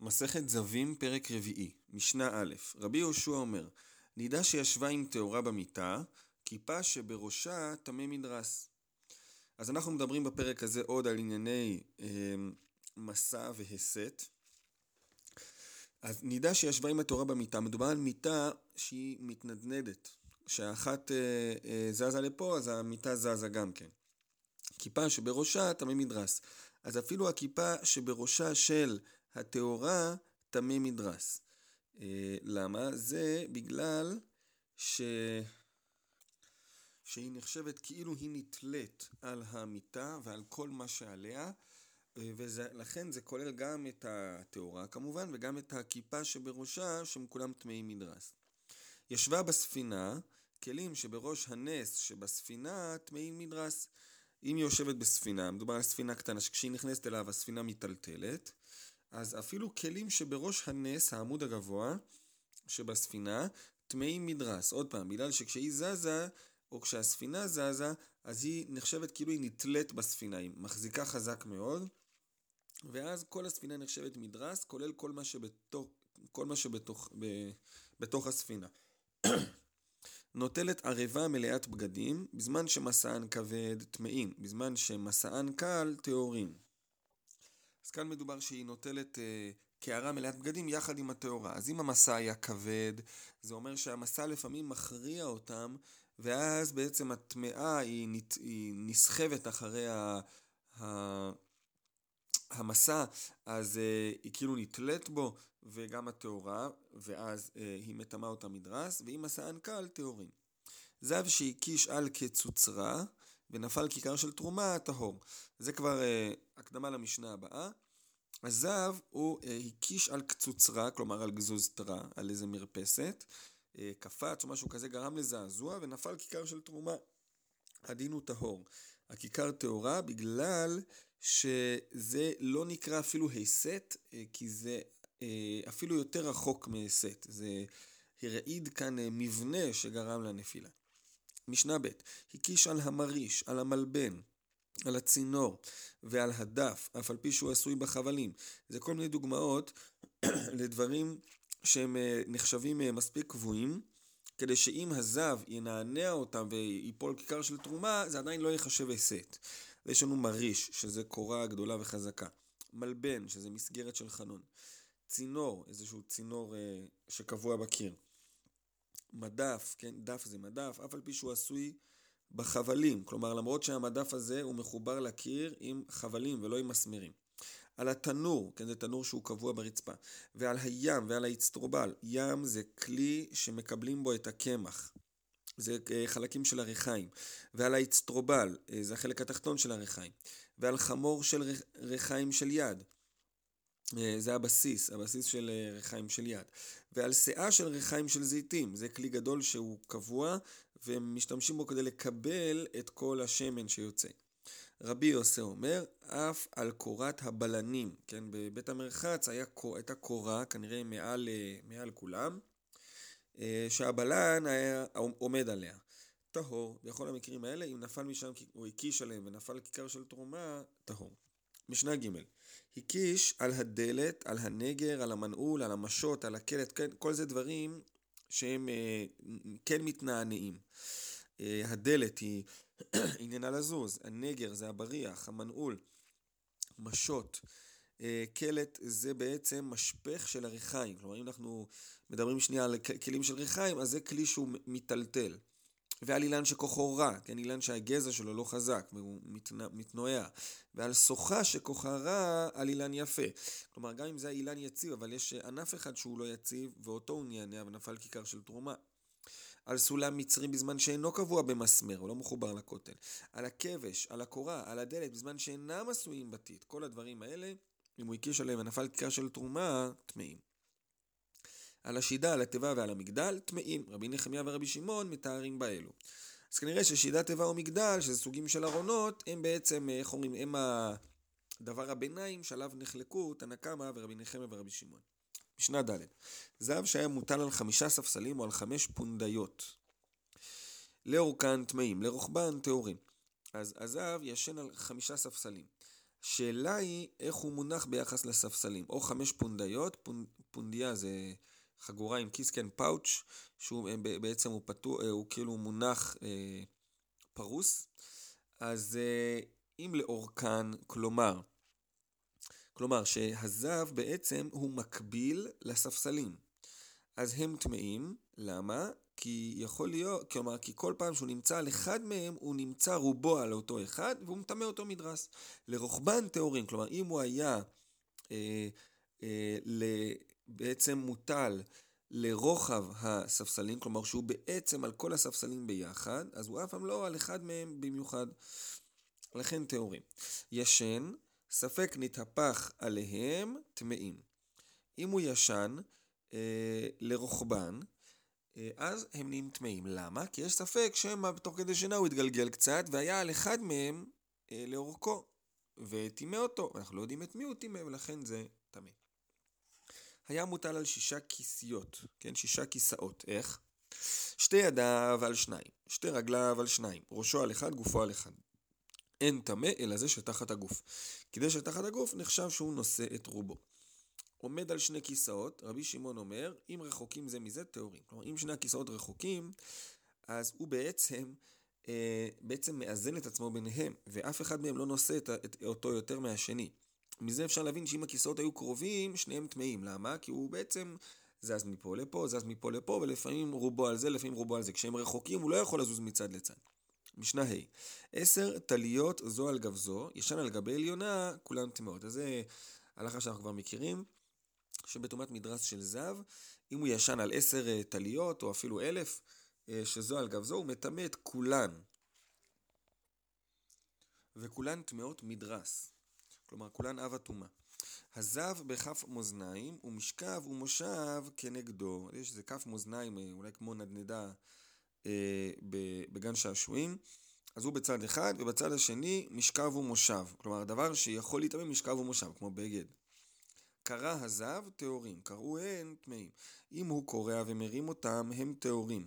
מסכת זבים, פרק רביעי, משנה א', רבי יהושע אומר, נידה שישבה עם תאורה במיטה, כיפה שבראשה טמא מדרס. אז אנחנו מדברים בפרק הזה עוד על ענייני מסע והסת. אז נידה שישבה עם התאורה במיטה, מדובר על מיטה שהיא מתנדנדת. כשהאחת זזה לפה, אז המיטה זזה גם כן. כיפה שבראשה טמא מדרס. אז אפילו הכיפה שבראשה של התאורה טמא מדרס. למה? זה בגלל שהיא נחשבת כאילו היא נתלית על המיטה ועל כל מה שעליה, ולכן זה כולל גם את התאורה כמובן וגם את הכיפה שבראשה שהם כולם טמאים מדרס. ישבה בספינה, כלים שבראש הנס שבספינה טמאים מדרס. אם היא יושבת בספינה, מדובר על ספינה קטנה, שכשהיא נכנסת אליו הספינה מטלטלת, אז אפילו כלים שבראש הנס, העמוד הגבוה שבספינה, טמאים מדרס. עוד פעם, בגלל שכשהיא זזה, או כשהספינה זזה, אז היא נחשבת כאילו היא נתלית בספינה, היא מחזיקה חזק מאוד, ואז כל הספינה נחשבת מדרס, כולל כל מה שבתוך הספינה. נוטלת ערבה מלאת בגדים, בזמן שמסען כבד טמאים, בזמן שמסען קל טהורים. אז כאן מדובר שהיא נוטלת קערה מלאת בגדים יחד עם התאורה. אז אם המסע היה כבד, זה אומר שהמסע לפעמים מכריע אותם, ואז בעצם הטמאה היא נסחבת אחרי המסע, אז היא כאילו נתלית בו, וגם התאורה, ואז היא מטמאה אותה מדרס, ואם מסען קל טהורים. זב שהקיש על כצוצרה, ונפל כיכר של תרומה טהור. זה כבר הקדמה למשנה הבאה. הזב הוא הקיש על קצוצרה, כלומר על גזוזתרה, על איזה מרפסת, קפץ או משהו כזה גרם לזעזוע, ונפל כיכר של תרומה. הדין הוא טהור. הכיכר טהורה בגלל שזה לא נקרא אפילו הסת, כי זה אפילו יותר רחוק מהסת. זה הרעיד כאן מבנה שגרם לנפילה. משנה ב' הקיש על המריש, על המלבן, על הצינור ועל הדף, אף על פי שהוא עשוי בחבלים. זה כל מיני דוגמאות לדברים שהם נחשבים מספיק קבועים, כדי שאם הזב ינענע אותם ויפול כיכר של תרומה, זה עדיין לא יחשב הסת. יש לנו מריש, שזה קורה גדולה וחזקה. מלבן, שזה מסגרת של חנון. צינור, איזשהו צינור שקבוע בקיר. מדף, כן, דף זה מדף, אף על פי שהוא עשוי בחבלים. כלומר, למרות שהמדף הזה הוא מחובר לקיר עם חבלים ולא עם מסמרים. על התנור, כן, זה תנור שהוא קבוע ברצפה. ועל הים ועל האצטרובל. ים זה כלי שמקבלים בו את הקמח. זה חלקים של הריחיים. ועל האצטרובל, זה החלק התחתון של הריחיים. ועל חמור של ריחיים של יד. זה הבסיס של ריחיים של יד. ועל שאה של ריחיים של זיתים. זה כלי גדול שהוא קבוע, ומשתמשים בו כדי לקבל את כל השמן שיוצא. רבי יוסי אומר, אף על קורת הבלנים, כן, בבית המרחץ הייתה קורה, כנראה מעל כולם, שהבלן היה עומד עליה. טהור, בכל המקרים האלה, אם נפל משם או הקיש עליהם ונפל כיכר של תרומה, טהור. משנה ג' הקיש על הדלת, על הנגר, על המנעול, על המשות, על הקלט, כן, כל זה דברים שהם כן מתנענעים. הדלת היא עניינה לזוז, הנגר זה הבריח, המנעול, משות, קלט זה בעצם משפך של הריחיים. כלומר, אם אנחנו מדברים שנייה על כלים של ריחיים, אז זה כלי שהוא מטלטל. ועל אילן שכוחו רע, כן, אילן שהגזע שלו לא חזק, והוא מתנועע. ועל שוחה שכוחה רע, על אילן יפה. כלומר, גם אם זה אילן יציב, אבל יש ענף אחד שהוא לא יציב, ואותו הוא נענע ונפל כיכר של תרומה. על סולם מצרי בזמן שאינו קבוע במסמר, הוא לא מחובר לכותל. על הכבש, על הקורה, על הדלת, בזמן שאינם עשויים בתית. כל הדברים האלה, אם הוא הקיש עליהם ונפל כיכר של תרומה, טמאים. על השידה, על התיבה ועל המגדל, טמאים. רבי נחמיה ורבי שמעון מתארים באלו. אז כנראה ששידה, תיבה או מגדל, שזה סוגים של ארונות, הם בעצם, איך אומרים, הם הדבר הביניים שעליו נחלקו תנא קמא ורבי נחמיה ורבי שמעון. משנה ד' זב שהיה מוטל על 5 ספסלים או על 5 פונדיות. לאורכן טמאים, לרוחבן טהורים. אז הזב ישן על 5 ספסלים. שאלה היא איך הוא מונח ביחס לספסלים. או 5 פונדיות, פונדיה זה חגורה עם כיס, כן, פאוץ', שהוא בעצם הוא כאילו מונח פרוס. אז אם לאורכן, כלומר שהזב בעצם הוא מקביל לספסלים. אז הם טמאים, למה? כי יכול להיות, כלומר, כי כל פעם שהוא נמצא על אחד מהם, הוא נמצא רובו על אותו אחד, והוא מטמא אותו מדרס. לרוחבן טהורים, כלומר, אם הוא היה בעצם מוטל לרוחב הספסלים, כלומר שהוא בעצם על כל הספסלים ביחד, אז הוא אף פעם לא על אחד מהם במיוחד. לכן טהורים. ישן, ספק נתהפך עליהם, טמאים. אם הוא ישן לרוחבן, אז הם נהיים טמאים. למה? כי יש ספק שתוך כדי שינה הוא התגלגל קצת, והיה על אחד מהם לאורכו, וטימא אותו. אנחנו לא יודעים את מי הוא טימא, ולכן זה טמא. היה מוטל על 6 כיסיות, כן? 6 כיסאות. איך? 2 ידיו על 2, 2 רגליו על 2, ראשו על 1, גופו על 1. אין טמא אלא זה שתחת הגוף. כדי שתחת הגוף נחשב שהוא נושא את רובו. עומד על 2 כיסאות, רבי שמעון אומר, אם רחוקים זה מזה טהורים. כלומר, אם 2 הכיסאות רחוקים, אז הוא בעצם מאזן את עצמו ביניהם, ואף אחד מהם לא נושא אותו יותר מהשני. מזה אפשר להבין שאם הכיסאות היו קרובים, שניהם טמאים. למה? כי הוא בעצם זז מפה לפה, זז מפה לפה, ולפעמים רובו על זה, לפעמים רובו על זה. כשהם רחוקים הוא לא יכול לזוז מצד לצד. משנה ה' 10 טליות זו על גב זו, ישן על גבי עליונה, כולן טמאות. אז זה הלכה שאנחנו כבר מכירים, שבטומאת מדרס של זב, אם הוא ישן על 10 טליות, או אפילו 1000, שזו על גב זו, הוא מטמא את כולן. וכולן טמאות מדרס. כלומר, כולן אב הטומאה. הזב בכף מאזניים, ומשכב ומושב כנגדו. יש איזה כף מאזניים, אולי כמו נדנדה בגן שעשועים. אז הוא בצד אחד, ובצד השני משכב ומושב. כלומר, הדבר שיכול להתאמן משכב ומושב, כמו בגד. קרא הזב, טהורים. קראו הן, טמאים. אם הוא קורע ומרים אותם, הם טהורים.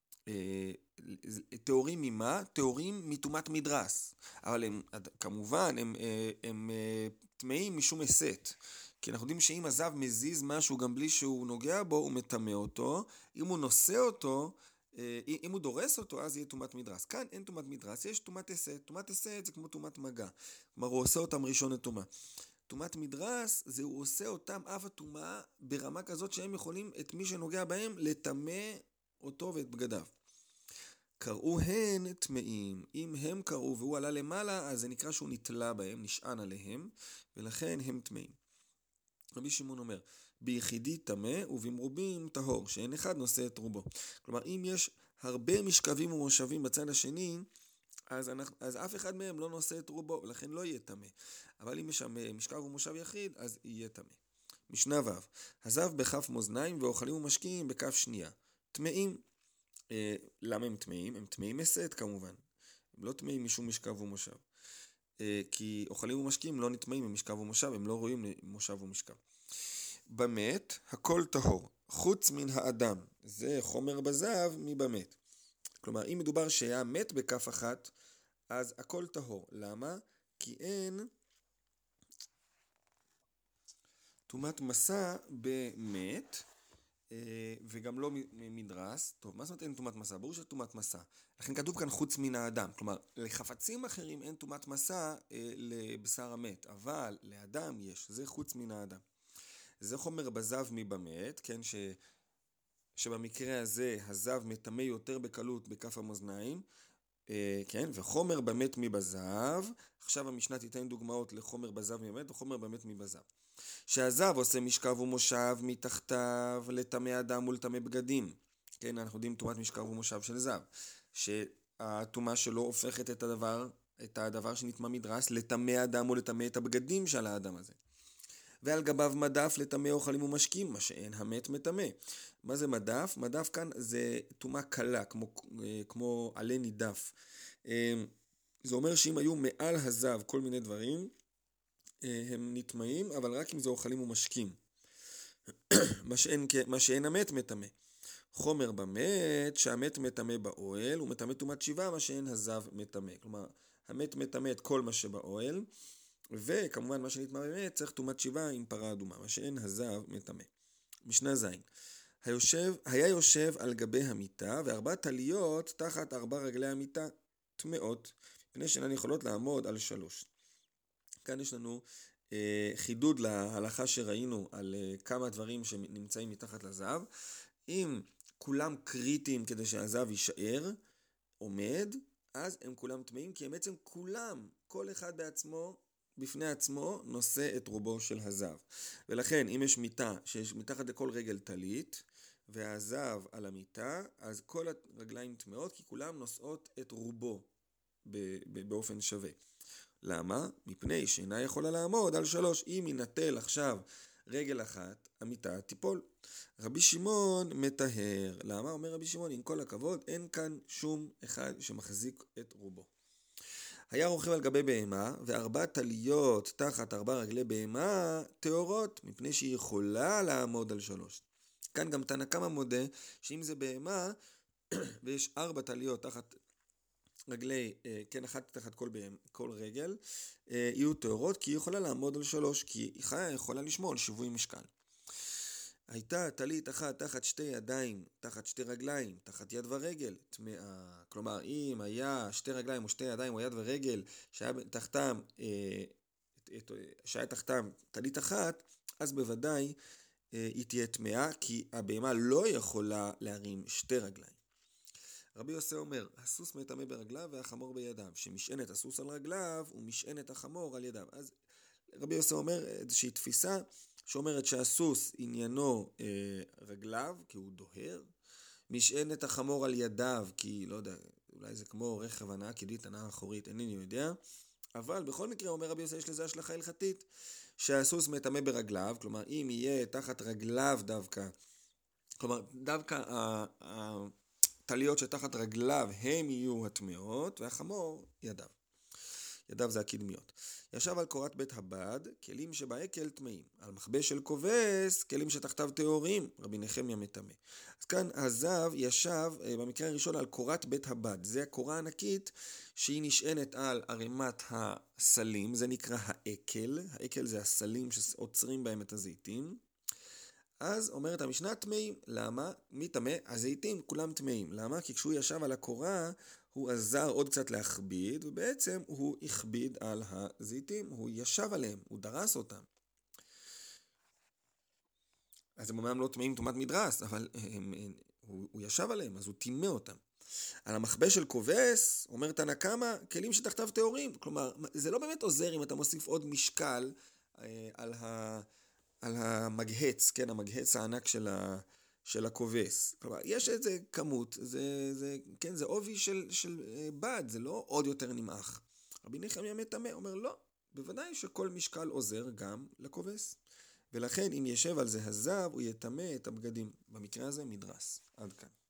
טהורים ממה? טהורים מטומאת מדרס. אבל כמובן, הם טמאים משום הסת. כי אנחנו יודעים שאם הזב מזיז משהו גם בלי שהוא נוגע בו, הוא מטמא אותו. אם הוא נושא אותו, אם הוא דורס אותו, אז יהיה טומאת מדרס. כאן אין טומאת מדרס, יש טומאת הסת. טומאת הסת זה כמו טומאת מגע. כלומר, הוא עושה אותם ראשון לטומאה. טומאת מדרס זה הוא עושה אותם אב הטומאה ברמה כזאת שהם יכולים את מי שנוגע בהם לטמא אותו ואת בגדיו. קראו הן טמאים. אם הם קראו והוא עלה למעלה, אז זה נקרא שהוא נתלה בהם, נשען עליהם, ולכן הם טמאים. רבי שמעון אומר, ביחידי טמא ובמרובים טהור, שאין אחד נושא את רובו. כלומר, אם יש הרבה משכבים ומושבים בצד השני, אז אף אחד מהם לא נושא את רובו, ולכן לא יהיה טמא. אבל אם יש שם משכב ומושב יחיד, אז יהיה טמא. משנה ו' הזב בכף מאזניים ואוכלים ומשקים בכף שנייה. טמאים. למה הם טמאים? הם טמאים הסת כמובן. הם לא טמאים משום משכב ומושב. כי אוכלים ומשקים לא נטמאים ממשכב ומושב, הם לא רואים מושב ומשכב. במת הכל טהור, חוץ מן האדם. זה חומר בזב מבמת. כלומר, אם מדובר שהיה מת בכף אחת, אז הכל טהור. למה? כי אין טומאת מסע במת, וגם לא מדרס. טוב, מה זאת אומרת אין טומאת מסע? ברור שזה טומאת מסע. לכן כתוב כאן חוץ מן האדם. כלומר, לחפצים אחרים אין טומאת מסע לבשר המת, אבל לאדם יש. זה חוץ מן האדם. זה חומר בזב מבמת, כן, שבמקרה הזה הזב מטמא יותר בקלות בכף המאזניים, כן, וחומר במת מבזב. עכשיו המשנה תיתן דוגמאות לחומר בזב מבמת וחומר במת מבזב. שהזב עושה משכב ומושב מתחתיו לטמא אדם ולטמא בגדים. כן, אנחנו יודעים טומאת משכב ומושב של זב, שהטומאה שלו הופכת את הדבר שנטמא מדרס לטמא אדם ולטמא את הבגדים של האדם הזה. ועל גביו מדף לטמא אוכלים ומשקים, מה שאין המת מטמא. מה זה מדף? מדף כאן זה טומאה קלה, כמו עלה נידף. זה אומר שאם היו מעל הזב כל מיני דברים, הם נטמאים, אבל רק אם זה אוכלים ומשקים. מה שאין המת מטמא. חומר במת, שהמת מטמא באוהל, הוא מטמא טומאת שיבה, מה שאין הזב מטמא. כלומר, המת מטמא את כל מה שבאוהל, וכמובן מה שנטמא באמת צריך טומאת שיבה עם פרה אדומה, מה שאין הזב מטמא. משנה ז' היה יושב על גבי המיטה, וארבע טליות תחת ארבע רגלי המיטה טמאות, מפני שאינן יכולות לעמוד על 3. כאן יש לנו חידוד להלכה שראינו על כמה דברים שנמצאים מתחת לזב. אם כולם קריטיים כדי שהזב יישאר עומד, אז הם כולם טמאים, כי הם בעצם כולם, כל אחד בעצמו, בפני עצמו, נושא את רובו של הזב. ולכן, אם יש מיטה שיש מתחת לכל רגל טלית, והזב על המיטה, אז כל הרגליים טמאות, כי כולם נושאות את רובו באופן שווה. למה? מפני שאינה יכולה לעמוד על 3. אם ינטל עכשיו רגל אחת, המיטה תיפול. רבי שמעון מטהר. למה? אומר רבי שמעון, עם כל הכבוד, אין כאן שום אחד שמחזיק את רובו. היה רוכב על גבי בהמה, וארבע טליות תחת ארבע רגלי בהמה טהורות, מפני שהיא יכולה לעמוד על 3. כאן גם תנא קמא מודה שאם זה בהמה, ויש 4 טליות תחת רגלי, כן, אחת תחת כל רגל, יהיו טהורות, כי היא יכולה לעמוד על 3, כי היא יכולה לשמור על שיווי משקל. הייתה טלית אחת תחת 2 ידיים, תחת 2 רגליים, תחת יד ורגל, טמאה. כלומר, אם היה 2 רגליים או 2 ידיים או יד ורגל, שהיה תחתם טלית אחת, אז בוודאי היא תהיה טמאה, כי הבהמה לא יכולה להרים 2 רגליים. רבי יוסי אומר, הסוס מטמא ברגליו והחמור בידיו, שמשענת הסוס על רגליו ומשענת החמור על ידיו. אז רבי יוסי אומר איזושהי תפיסה שאומרת שהסוס עניינו רגליו, כי הוא דוהר, משענת החמור על ידיו, כי לא יודע, אולי זה כמו רכב הנעה קדמית, הנעה אחורית, אינני יודע, אבל בכל מקרה אומר רבי יוסי יש לזה השלכה הלכתית, שהסוס מטמא ברגליו, כלומר אם יהיה תחת רגליו דווקא, כלומר דווקא טליות שתחת רגליו הם יהיו הטמאות, והחמור ידיו. ידיו זה הקדמיות. ישב על קורת בית הבד, כלים שבעקל טמאים. על מכבש של כובס, כלים שתחתיו טהורים, רבי נחמיה מטמא. אז כאן הזב ישב במקרה הראשון על קורת בית הבד. זה הקורה הענקית שהיא נשענת על ערימת הסלים, זה נקרא העקל. העקל זה הסלים שעוצרים בהם את הזיתים. אז אומרת המשנה טמאים. למה? מי טמא? הזיתים כולם טמאים. למה? כי כשהוא ישב על הקורה, הוא עזר עוד קצת להכביד, ובעצם הוא הכביד על הזיתים, הוא ישב עליהם, הוא דרס אותם. אז הם אומנם לא טמאים טומאת מדרס, אבל הוא ישב עליהם, אז הוא טימא אותם. על המכבש של כובס, אומר תנא קמא, כלים שתחתיו טהורים. כלומר, זה לא באמת עוזר אם אתה מוסיף עוד משקל על המגהץ, כן, המגהץ הענק של הכובס. כלומר, יש איזה כמות, זה עובי של בד, זה לא עוד יותר נמעך. רבי נחמיה מטמא אומר לא, בוודאי שכל משקל עוזר גם לכובס. ולכן אם ישב על זה הזב, הוא יטמא את הבגדים. במקרה הזה מדרס. עד כאן.